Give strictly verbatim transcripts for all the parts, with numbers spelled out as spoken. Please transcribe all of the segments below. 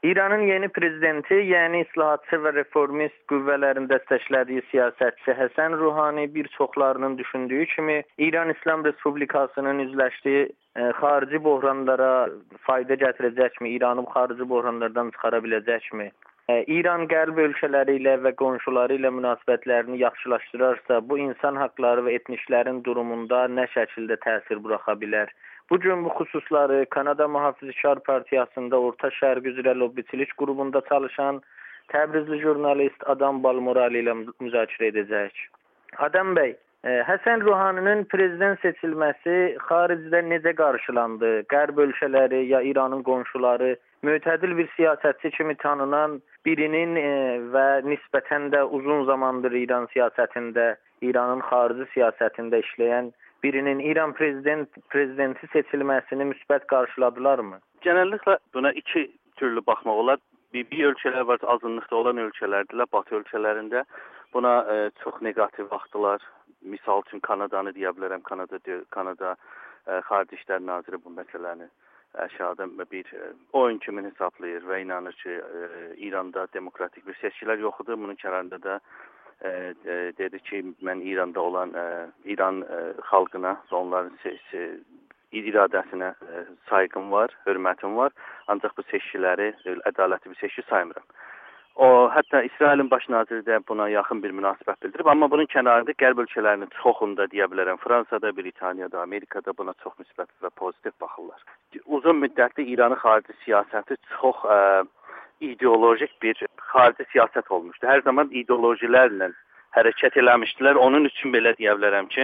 İranın yeni prezidenti, yəni islahatçı və reformist qüvvələrin dəstəklədiyi siyasətçi Həsən Ruhani bir çoxlarının düşündüyü kimi İran İslam Respublikasının üzləşdiyi e, xarici böhranlara fayda gətirəcəkmi, İranı xarici böhranlardan çıxara biləcəkmi? E, İran qərb ölkələri ilə və qonşuları ilə münasibətlərini yaxşılaşdırarsa, bu insan haqqları və etniklərin durumunda nə şəkildə təsir buraxa bilər? Bu gün bu xüsusları Kanada Mühafizəkar Partiyasında Orta Şərq üzrə lobbiçilik qrubunda çalışan Təbrizli jurnalist Adam Balmorali ilə müzakirə edəcəyik. Adam bəy, e, Həsən Ruhaninin prezident seçilməsi xaricdə necə qarşılandı? Qərb ölkələri ya İranın qonşuları mütədil bir siyasətçi kimi tanınan birinin e, və nisbətən də uzun zamandır İran siyasətində, İranın xarici siyasətində işləyən birinin İran prezident prezidenti seçilməsini müsbət qarşıladılarmı? Genellikle buna iki türlü baxmaq olar. Bir, bir ölkələr var, azınlıqda olan ölkələrdirlər, Batı ölkələrində. Buna e, çox negativ baxdılar. Misal üçün Kanadanı deyə bilərəm. Kanada Kanada e, Xarici İşlər Naziri bu məsələni aşağıda bir e, oyun kimi hesablayır və inanır ki, e, İranda demokratik bir seçkilər yoxdur. Bunun kənarında da E, e, dedi ki, mən İranda olan e, İran e, xalqına, onların sesi, iradəsinə e, saygım var, hörmətim var. Ancaq bu seçkiləri e, ədalətli bir seçki saymıram. O, hətta İsrailin baş naziri də buna yaxın bir münasibət bildirib. Amma bunun kənarında qərb ölkələrinin çoxunda deyə bilərəm, Fransada, Britaniyada, Amerikada buna çox müsbət və pozitiv baxırlar. Uzun müddətli İranın xarici siyasəti çox e, ideolojik bir xarici siyasət olmuşdu. Hər zaman ideolojilərlə hərəkət eləmişdilər. Onun üçün belə deyə bilərəm ki,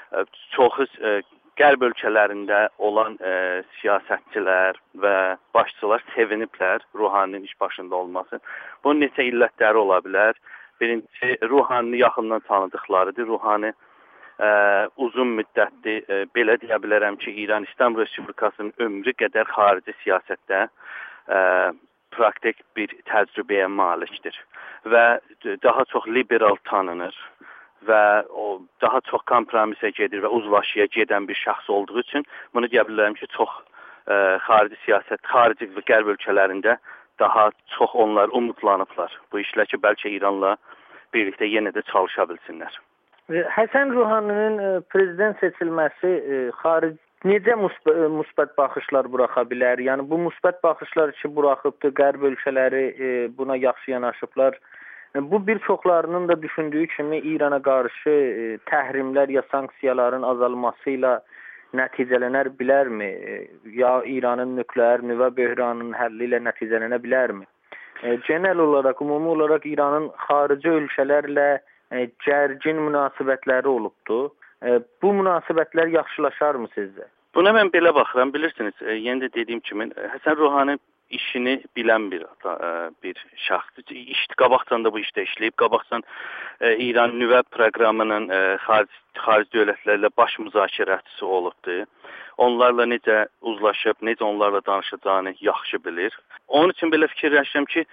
çoxu qərb ölkələrində olan e, siyasətçilər və başçılar seviniblər Ruhaninin iş başında olması. Bunun neçə illətləri ola bilər. Birincisi, Ruhanini yaxından tanıdıqlarıdır. Ruhani e, uzun müddətli e, belə deyə bilərəm ki, İran İslam Respublikasının ömrü qədər xarici siyasətdə e, praktik bir təcrübəyə malikdir və daha çox liberal tanınır və o daha çox kompromisə gedir və uzlaşıya gedən bir şəxs olduğu üçün bunu deyə bilərəm ki, çox e, xarici siyasət, xarici və qərb ölkələrində daha çox onlar umutlanıblar. Bu işlə ki, bəlkə İranla birlikdə yenə də çalışa bilsinlər. Həsən Ruhaninin prezident seçilməsi e, xarici necə müsbət baxışlar buraxa bilər? Yəni bu müsbət baxışlar ki, buraxıbdı, qərb ölkələri e, buna yaxşı yanaşıblar. E, bu bir çoxlarının da düşündüyü kimi İrana qarşı e, təhrimlər ya sanksiyaların azalması ilə nəticələnər bilərmi? E, ya İranın nükleer nüvə böhranının həlli ilə nəticələnə bilərmi? E, genel olaraq, ümumi olaraq İranın xarici ölkələrlə e, gərgin münasibətləri olubdu. E, bu münasibətlər yaxşılaşarmı sizcə? Buna mən belə baxıram, bilirsiniz, e, yenə də dediyim kimi, Həsən Ruhani işini bilən bir e, bir şəxsdir. İş, qabaqdan da bu işdə işləyib, qabaqdan e, İran nüvə proqramının e, xarici, xarici dövlətlərlə baş müzakirəçisi olubdur. Onlarla necə uzlaşıb, necə onlarla danışacağını yaxşı bilir. Onun üçün belə fikirləşirəm ki,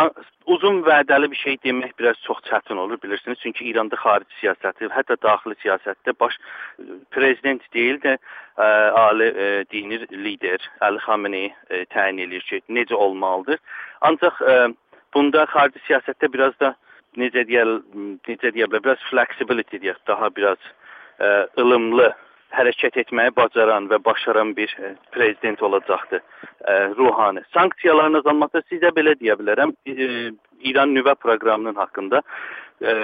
uzun vədəli bir şey demək biraz çox çətin olur, bilirsiniz. Çünki İranda xarici siyasəti, hətta daxili siyasətdə baş prezident deyil də ə, ali ə, dini lider Əli Xameneyi ə, təyin edir ki, necə olmalıdır. Ancaq ə, bunda xarici siyasətdə biraz da necə deyək, necə deyək, biraz flexibility deyək, daha biraz ə, ılımlı hərəkət etməyi bacaran və başaran bir e, prezident olacaqdır e, Ruhani. Sanksiyaların azalması sizə belə deyə bilərəm. E, İran nüvə proqramının haqqında e,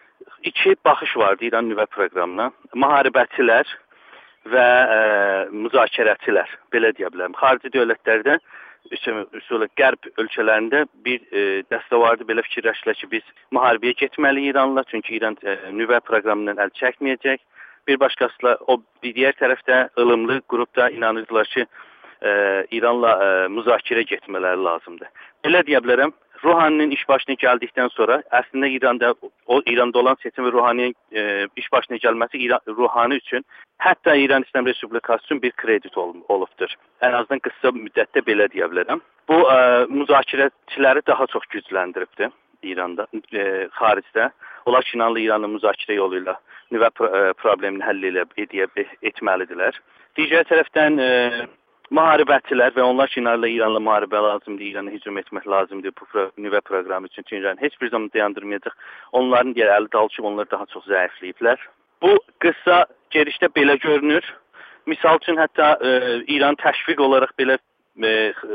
iki baxış vardı İran nüvə proqramına. Müharibəçilər və e, müzakirəçilər, belə deyə bilərəm. Xarici dövlətlərdə üsulə qərb ölkələrində bir e, dəstə vardı, belə fikirləşdilər ki, biz müharibəyə getməliyik İranla, çünki İran e, nüvə proqramından əl çəkməyəcək. Bir başqasıyla, o bir digər tərəfdə ılımlı qrupda inanırdılar ki, e, İranla e, müzakirə getmələri lazımdır. Belə deyə bilərəm, Ruhaninin iş başına gəldikdən sonra əslində İranda o İranda olan seçim və Ruhaninin e, iş başına gəlməsi İran, Ruhani üçün, hətta İran İslam Respublikası üçün bir kredit ol, olubdur. Ən azından qısa müddətdə belə deyə bilərəm. Bu e, müzakirəçiləri daha çox gücləndiribdir İranda, e, xaricdə. Onlar ki, İranlı İranın müzakirə yolu ilə nüvə problemini həll edə etməlidirlər. Digər tərəfdən e, müharibətçilər və onlar ki, İranla İranla müharibə lazımdır, İrana hücum etmək lazımdır bu pro nüvə proqramı üçün. Çünki İran heç bir zaman dayandırmayacaq. Onların digər əli dalışıb, onlar daha çox zəifləyiblər. Bu qısa gedişdə belə görünür. Misal üçün, hətta e, İran təşviq olaraq belə e,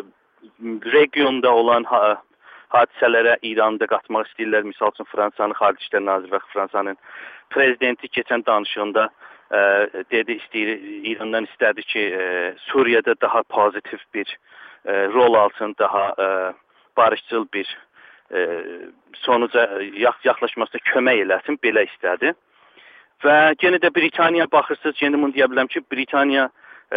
regionda olan ha hadisələrə İranı da qatmaq istəyirlər. Misal üçün, Fransanın Xarici İşlər Naziri və Fransanın prezidenti keçən danışığında e, dedi, istəyir, İrandan istədi ki, e, Suriyada daha pozitiv bir e, rol alsın, daha e, barışçıl bir e, sonuca yaxlaşmasına kömək eləsin, belə istədi. Və yenə də Britaniya baxırsınız, yenə bunu deyə bilərəm ki, Britaniya e,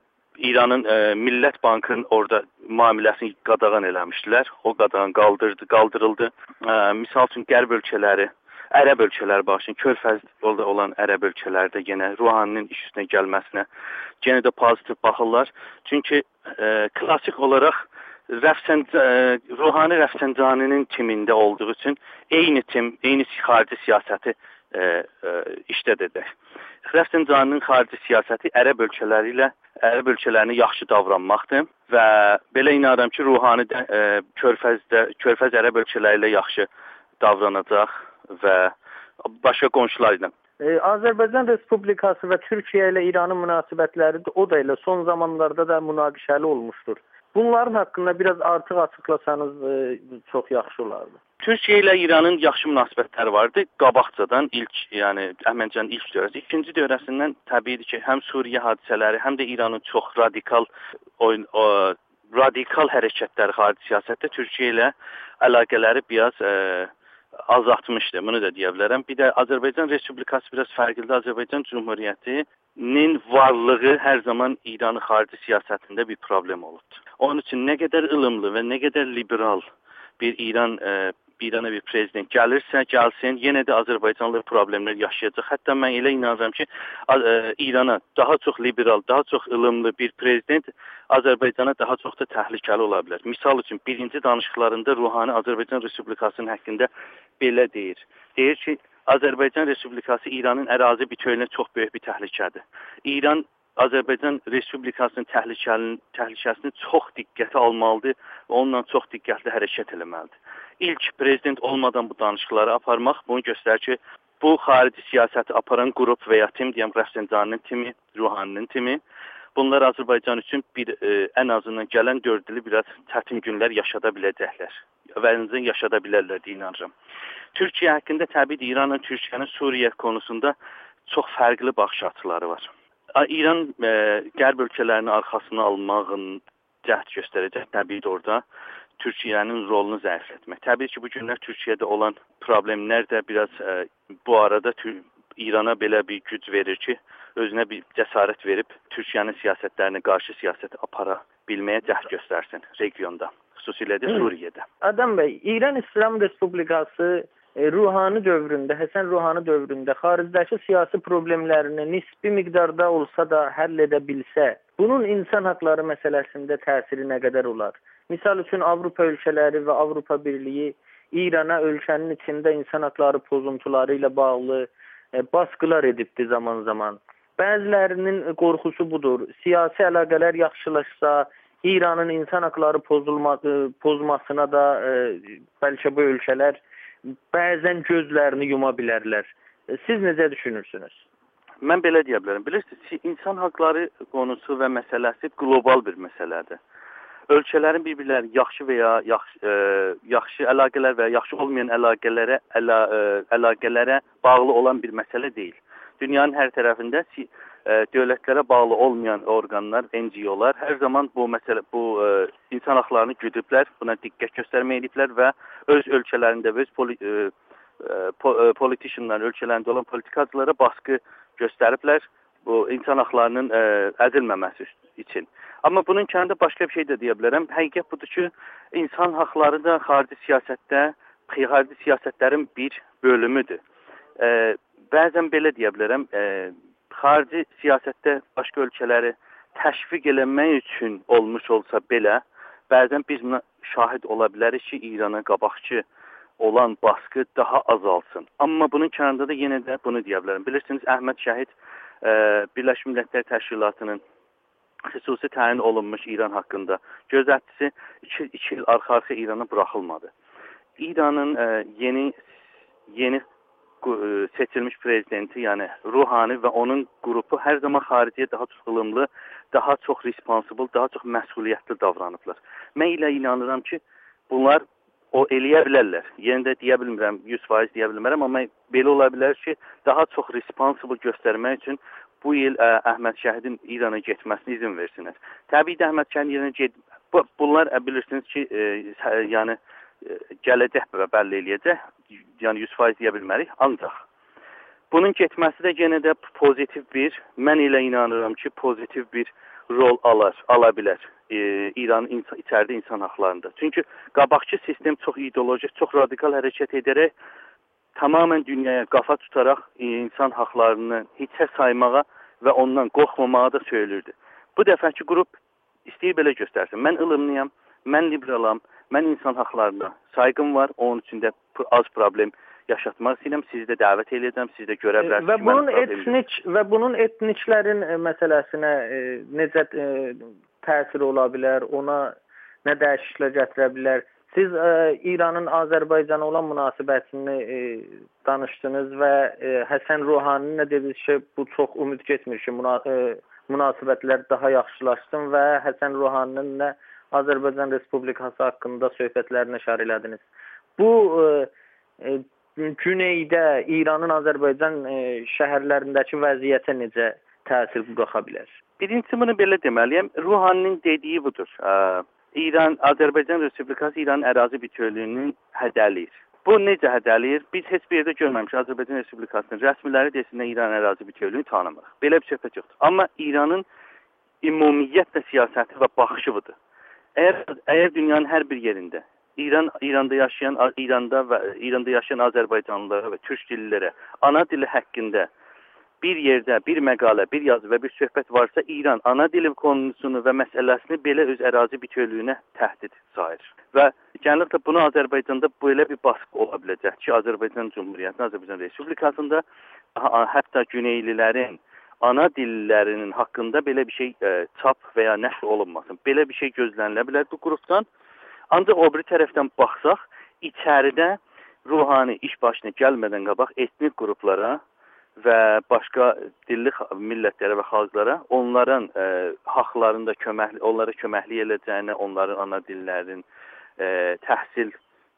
İranın e, Millət Bankının orada müamiləsini qadağan eləmişdilər. O qadağan qaldırdı, qaldırıldı. E, misal üçün qərb ölkələri, ərəb ölkələri başlayın, Körfəzdə olan ərəb ölkələrdə yenə Ruhaninin iş üstünə gəlməsinə yenə də pozitiv baxırlar. Çünki e, klassik olaraq Rəfsən, e, Ruhani Rəfsəncaninin timində olduğu üçün eyni tim, eyni xarici siyasəti E, e, işlədəcək. Rəfsəncaninin xarici siyasəti ərəb ölkələri ilə ərəb ölkələrini yaxşı davranmaqdır və belə inanıram ki, Ruhani də e, Körfəzdə, Körfəz ərəb ölkələri ilə yaxşı davranacaq və başqa qonşular ilə. E, Azərbaycan Respublikası və Türkiyə ilə İranın münasibətləri də o da elə son zamanlarda da münaqişəli olmuşdur. Bunların haqqında biraz artıq açıqlasanız e, çox yaxşı olardı. Türkiyə ilə İranın yaxşı münasibətləri vardı. Qabaqcadan ilk, yəni Əhməncənin ilk dövrəsi. İkinci dövrəsindən təbiidir ki, həm Suriyə hadisələri, həm də İranın çox radikal oyun, o, radikal hərəkətləri xarici siyasətdə Türkiyə ilə əlaqələri biraz e, azaltmışdı. Bunu da deyə bilərəm. Bir də Azərbaycan Respublikası biraz fərqlidir. Azərbaycan Cümhuriyyətinin varlığı hər zaman İranın xarici siyasətində bir problem olubdur. Onun üçün nə qədər ılımlı və nə qədər liberal bir İran e, İrana bir prezident gəlirsə, gəlsin, yenə də Azərbaycanlı problemlər yaşayacaq. Hətta mən elə inanıram ki, e, İrana daha çox liberal, daha çox ılımlı bir prezident Azərbaycana daha çox da təhlükəli ola bilər. Misal üçün, birinci danışıqlarında Ruhani Azərbaycan Respublikasının haqqında belə deyir. Deyir ki, Azərbaycan Respublikası İranın ərazi bütövlüyünə çox böyük bir təhlükədir. İran Azərbaycan Respublikasının təhlükəsini çox diqqətə almalıdır və onunla çox diqqətli hərəkət eləməlidir. İlk prezident olmadan bu danışıqları aparmaq bunu göstərir ki, bu xarici siyasəti aparan qrup və ya tim, deyəm, Rəfsəncaninin timi, Ruhaninin timi, bunlar Azərbaycan üçün bir, e, ən azından gələn dörd ili biraz çətin günlər yaşada biləcəklər. Və yaşada bilərlər deyə inanıram. Türkiyə haqqında təbii İranla Türkiyənin Suriyə konusunda çox fərqli baxış açıları var. İran e, qərb ölkələrini arxasına almağın cəhd göstərəcək təbii orada Türkiyənin rolunu zəiflətmək. Təbii ki, bu günlər Türkiyədə olan problemlər də biraz e, bu arada İrana belə bir güc verir ki, özünə bir cəsarət verib Türkiyənin siyasətlərini qarşı siyasət apara bilməyə cəhd göstərsin regionda, xüsusilə də Suriyədə. Adam bəy, İran İslam Respublikası Ruhani dövründə, Həsən Ruhani dövründə xaricdəki siyasi problemlərini nisbi miqdarda olsa da həll edə bilsə, bunun insan haqları məsələsində təsiri nə qədər olar? Misal üçün, Avropa ölkələri və Avropa Birliyi İrana ölkənin içində insan haqları pozuntuları ilə bağlı e, baskılar edibdi zaman zaman. Bəzilərinin qorxusu budur. Siyasi əlaqələr yaxşılaşsa, İranın insan haqları pozulması, pozmasına da e, bəlkə bu ölkələr bəzən gözlərini yuma bilərlər. Siz necə düşünürsünüz? Mən belə deyə bilərəm. Bilirsiniz, insan haqları konusu və məsələsi qlobal bir məsələdir. Ölkələrin bir-birləri yaxşı və ya yaxşı, e, yaxşı əlaqələr və yaxşı olmayan əlaqələrə, əla, e, əlaqələrə bağlı olan bir məsələ deyil. Dünyanın hər tərəfində e, dövlətlərə bağlı olmayan orqanlar, N G O'lar hər zaman bu məsələ, bu e, insan haqlarını güdüblər, buna diqqət göstərməyə ediblər və öz ölkələrində və öz poli, e, po, e, politicianlar, ölkələrində olan politikacılara baskı göstəriblər bu insan haqlarının e, əzilməməsi üçün. Amma bunun kənarında başqa bir şey də deyə bilərəm. Həqiqət budur ki, insan haqları da xarici siyasətdə, xarici siyasətlərin bir bölümüdür. E, bəzən belə deyə bilərəm, e, xarici siyasətdə başqa ölkələri təşviq eləmək üçün olmuş olsa belə, bəzən biz buna şahid ola bilərik ki, İrana qabaqçı olan baskı daha azalsın. Amma bunun kənarında da yenə də bunu deyə bilərəm. Bilirsiniz, Əhməd Şəhid e, Birləşmiş Millətlər Təşkilatının xüsusi təyin olunmuş İran haqqında gözətçisi iki il arxa-arxa İrana buraxılmadı. İranın e, yeni yeni e, seçilmiş prezidenti, yəni Ruhani və onun qrupu hər zaman xariciyə daha çox ılımlı, daha çox responsible, daha çox məsuliyyətli davranıblar. Mən elə inanıram ki, bunlar o eləyə bilərlər. Yenə də deyə bilmirəm, yüz faiz deyə bilmirəm, amma belə ola bilər ki, daha çox responsible göstərmək üçün bu il ə, Əhməd Şəhidin İrana getməsinə izin versinlər. Təbii də Əhməd Şəhidin İrana get bu, bunlar ə, bilirsiniz ki, e, yəni e, gələcək və bəlli eləyəcək. Yəni yüz faiz deyə bilmərik. Ancaq bunun getməsi də yenə də pozitiv bir, mən elə inanıram ki, pozitiv bir rol alar, ala bilər e, İranın ins içəridə insan haqlarında. Çünki qabaqçı sistem çox ideolojik, çox radikal hərəkət edərək tamamen dünyaya qafa tutaraq e, insan haqlarını hiçə saymağa və ondan qorxmamağa da söylürdü. Bu dəfəki qrup istəyir belə göstərsin. Mən ılımlıyam, mən liberalam, mən insan haqlarına sayğım var, onun üçün də az problem yaşatmaq istəyirəm, sizi də dəvət edəcəm, siz də görə bilərsiniz. Və bunun etnik və bunun etniklərin e, məsələsinə e, necə e, təsir ola bilər, ona nə dəyişikliklər gətirə bilər? Siz e, İranın Azərbaycana olan münasibətini e, danışdınız və e, Həsən Ruhaninin nə dediniz ki, bu çox ümid getmir ki, müna e, münasibətlər daha yaxşılaşsın və Həsən Ruhaninin nə Azərbaycan Respublikası haqqında söhbətlərini işarə elədiniz. Bu e, e, Güneydə İranın Azərbaycan e, şəhərlərindəki vəziyyətə necə təsir buraxa bilər? Birincisi bunu belə deməliyəm. Ruhaninin dediyi budur. Ə, İran, Azərbaycan Respublikası İranın ərazi bütövlüyünü hədələyir. Bu necə hədələyir? Biz heç bir yerdə görməmişik Azərbaycan Respublikasının rəsmiləri desinlər İran ərazi bütövlüyünü tanımırıq. Belə bir söhbət yoxdur. Amma İranın ümumiyyətlə siyasəti və baxışı budur. Əgər, əgər dünyanın hər bir yerində İran İranda yaşayan İranda və İranda yaşayan Azərbaycanlılara və türk dillilərə ana dili haqqında bir yerdə bir məqalə, bir yazı və bir söhbət varsa, İran ana dili konusunu və məsələsini belə öz ərazi bütövlüyünə təhdid sayır. Və genəlliklə bunu Azərbaycanda belə bir baskı ola biləcək ki, Azərbaycan Cümhuriyyətinin, Azərbaycan Respublikasında hətta güneylilərin ana dillərinin haqqında belə bir şey e, çap və ya nəşr olunmasın. Belə bir şey gözlənilə bilər bu qrupdan. Ancaq o bir tərəfdən baxsaq, içəridə Ruhani iş başına gəlmədən qabaq etnik qruplara və başqa dilli millətlərə və xalqlara onların e, haqlarında köməkli, onlara köməklik edəcəyinə, onların ana dillərinin e, təhsil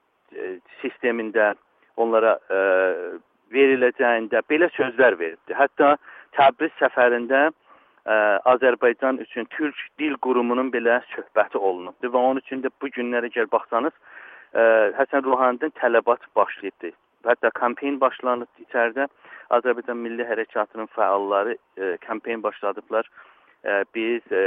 e, sistemində onlara e, veriləcəyində belə sözlər veribdi. Hətta Təbriz səfərində Ə, Azərbaycan üçün Türk Dil Qurumunun belə söhbəti olunubdur və onun üçün də bu günlərə gəl baxsanız ə, Həsən Ruhanidən tələbat başlayıbdır. Hətta kampeyn başlanıb içəridə Azərbaycan Milli Hərəkatının fəalları ə, kampeyn başladıblar. Ə, biz ə,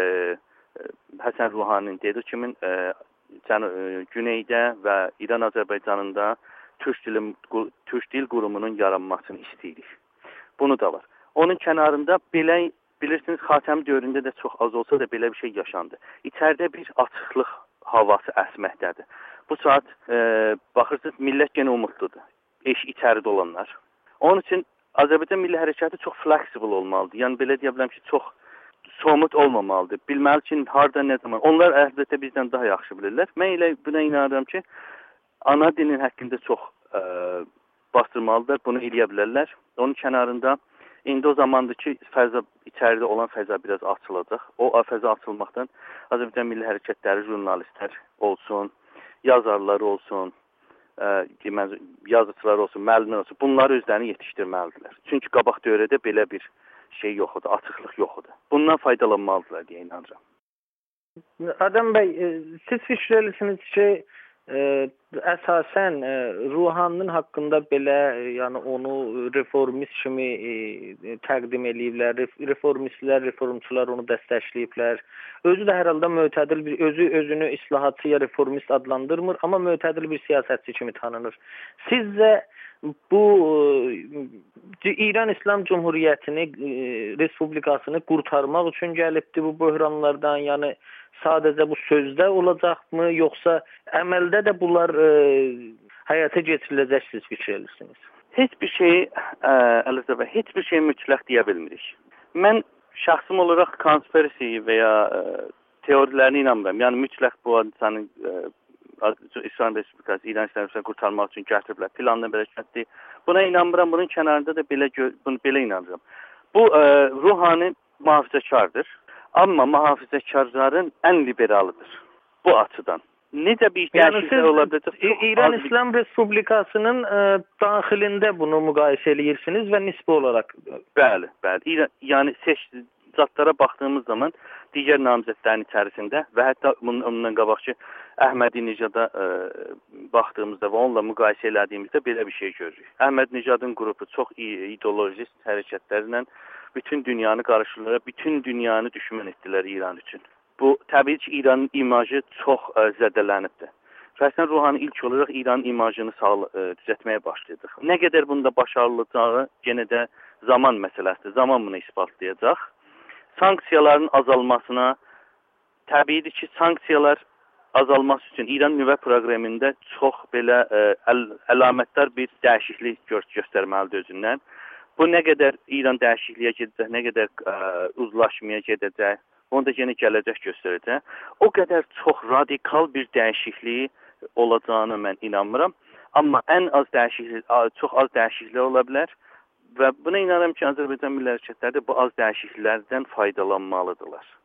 Həsən Ruhaninin dediyi kimi ə, ə, Güneydə və İran Azərbaycanında Türk Dil, Türk Dil Qurumunun yaranmasını istəyirik. Bunu da var. Onun kənarında belə bilirsiniz, Xatəmi dövründə də çox az olsa da belə bir şey yaşandı. İçəridə bir açıqlıq havası əsməkdədir. Bu saat e, baxırsınız, millət yenə umudludur. Eş içəridə olanlar. Onun üçün Azərbaycan Milli Hərəkatı çox flexible olmalıdır. Yəni belə deyə bilərəm ki, çox somut olmamalıdır. Bilməli ki, harda, nə zaman. Onlar əlbəttə bizdən daha yaxşı bilirlər. Mən elə buna inanıram ki, ana dilin haqqında çox e, bastırmalıdır. Bunu eləyə bilərlər. Onun kənarında İndi o zamandır ki, fəza, içəridə olan fəza biraz açılacaq. O fəza açılmaqdan Azərbaycan Milli Hərəkətləri jurnalistlər olsun, yazarlar olsun, ə, yazıçılar olsun, müəllimlər olsun. Bunları özlərini yetişdirməlidirlər. Çünki qabaq dövrədə belə bir şey yox idi, açıqlıq yox idi. Bundan faydalanmalıdırlar deyə inanıram. Adam bəy, siz fikirlərsiniz ki, Ə, əsasən ə, Ruhaninin haqqında belə, yəni onu reformist kimi ə, təqdim eləyiblər. Reformistlər, reformçular onu dəstəkləyiblər. Özü də hər halda mötədil bir, özü özünü islahatçı ya reformist adlandırmır, amma mötədil bir siyasətçi kimi tanınır. Sizcə bu ə, İran İslam Cümhuriyyətini, ə, Respublikasını qurtarmaq üçün gəlibdi bu böhranlardan, yəni sadəcə bu sözdə olacaqmı, yoxsa əməldə də bunlar ə, həyata keçiriləcək, siz fikirləyirsiniz? Heç bir şey, ə, Əlizə bəy, heç bir şey mütləq deyə bilmirik. Mən şəxsim olaraq konspirasi və ya ə, teorilərinə inanmıram. Yəni mütləq bu hadisanın İslam Respublikası İran İslamiyətindən qurtarmaq üçün gətiriblər. Planla belə şərtdir. Buna inanmıram. Bunun kənarında da belə bunu belə inanıram. Bu ə, ruhani mühafizəkardır. Amma mühafizəkarların ən liberalıdır bu açıdan. Necə bir dəyişiklik yəni ola biləcək? İran İslam Respublikasının ə, daxilində bunu müqayisə edirsiniz və nisbi olaraq. Bəli, bəli. İran, yəni seçdi zatlara baxdığımız zaman digər namizədlərin içərisində və hətta bundan qabaqki Əhmədinecada ə, baxdığımızda və onunla müqayisə elədiyimizdə belə bir şey görürük. Əhmədinecadın qrupu çox ideolojist hərəkətlərlə bütün dünyanı qarşılayır, bütün dünyanı düşmən etdilər İran üçün. Bu təbii ki, İranın imajı çox ə, zədələnibdir. Həsən Ruhani ilk olaraq İranın imajını sağ, ə, düzəltməyə başlayacaq. Nə qədər bunda başarılacağı yenə də zaman məsələsidir. Zaman bunu isbatlayacaq. Sanksiyaların azalmasına, təbiidir ki, sanksiyalar azalması üçün İran nüvə proqramında çox belə ə, əl, əlamətdar bir dəyişiklik gö göstərməlidir özündən. Bu nə qədər İran dəyişikliyə gedəcək, nə qədər ə, uzlaşmaya gedəcək, onu da yenə gələcək göstərəcək. O qədər çox radikal bir dəyişikliyi olacağını mən inanmıram. Amma ən az dəyişiklik, çox az dəyişikliklər ola bilər. Və buna inanıram ki, Azərbaycan Milli Hərəkətləri bu az dəyişikliklərdən faydalanmalıdırlar.